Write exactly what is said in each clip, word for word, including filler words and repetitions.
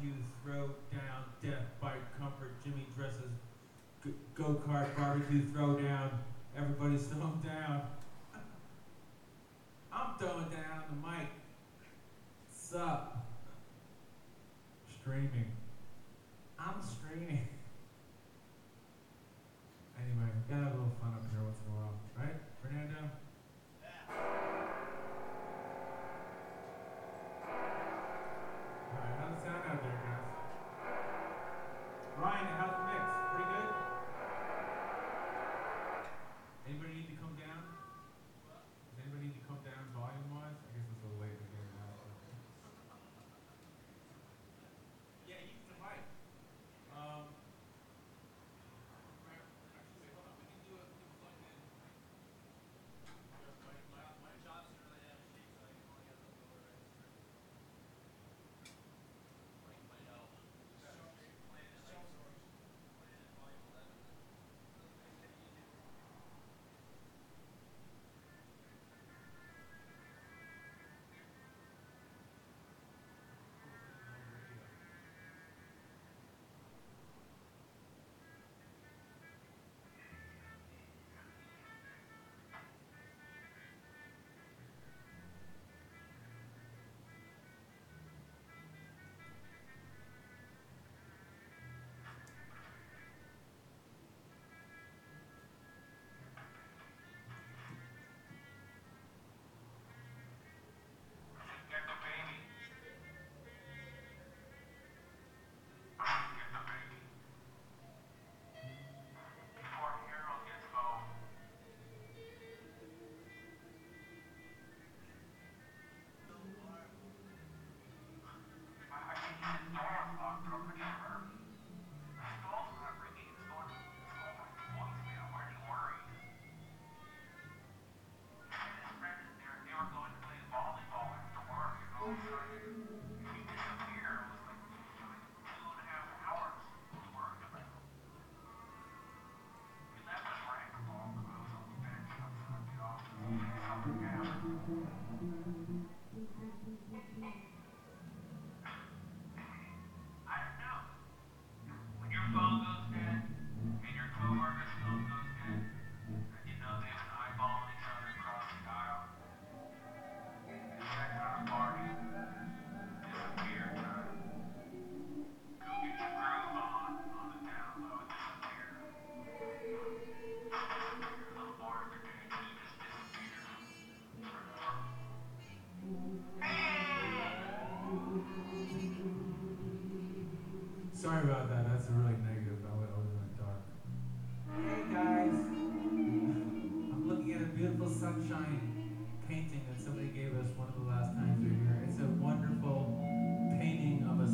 barbecue, throw down, death, bite, comfort, Jimmy dresses, g- go-kart, barbecue, throw down, everybody's throwing down. I'm throwing down the mic. What's up? Streaming. I'm streaming. Anyway, gotta have a little fun up here once in a while, right, Fernando? Alright, how's the sound out there, guys? Ryan, how's the mix? Pretty good? Anybody need to come down? Does anybody need to come down volume-wise? I guess it's a little late in the game now. So. Yeah, use the mic. Um, actually, wait, hold on. We can do it. We can plug it in. My, my, my job's in really out of shape, so I can only have the lower register. Like my L. Plan it like plan it volume eleven. Sorry about that. That's a really negative. I was, I was in the dark. Hey guys, I'm looking at a beautiful sunshine painting that somebody gave us one of the last times we were here. It's a wonderful painting of a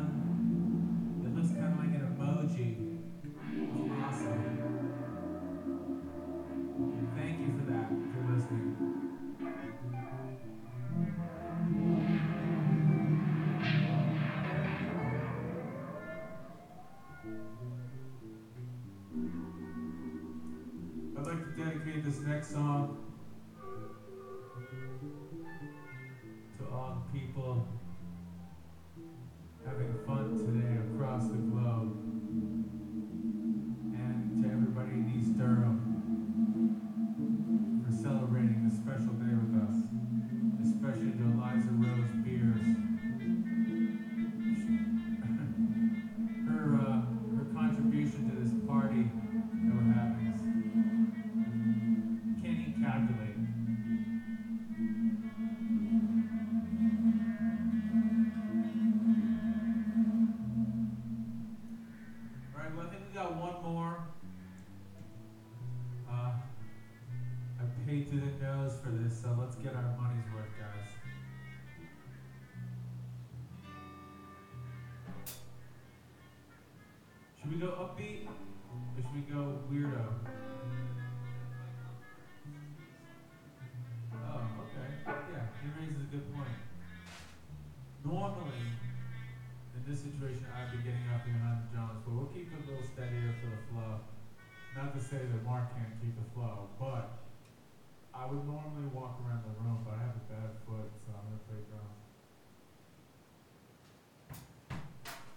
sun. It looks kind of like an emoji. It's awesome. Thank you for that. If you're listening. I'd like to dedicate this next song to all the people having fun today across the globe, and to everybody in East Durham for celebrating this special day with us, especially to Eliza Rose Beers. her, uh, her contribution to this party that we're having is can't even calculate. Alright, well I think we got one more. Uh, I paid through the nose for this, so let's get our money's worth, guys. Should we go upbeat? Or should we go weirdo? Oh, okay. Yeah, he raises a good point. Normally, in this situation, I'd be getting up behind the Jones, but we'll keep it a little steadier for the flow. Not to say that Mark can't keep the flow, but I would normally walk around the room, but I have a bad foot, so I'm going to play drums.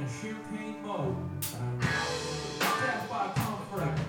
in a champagne mode. Death by comfort.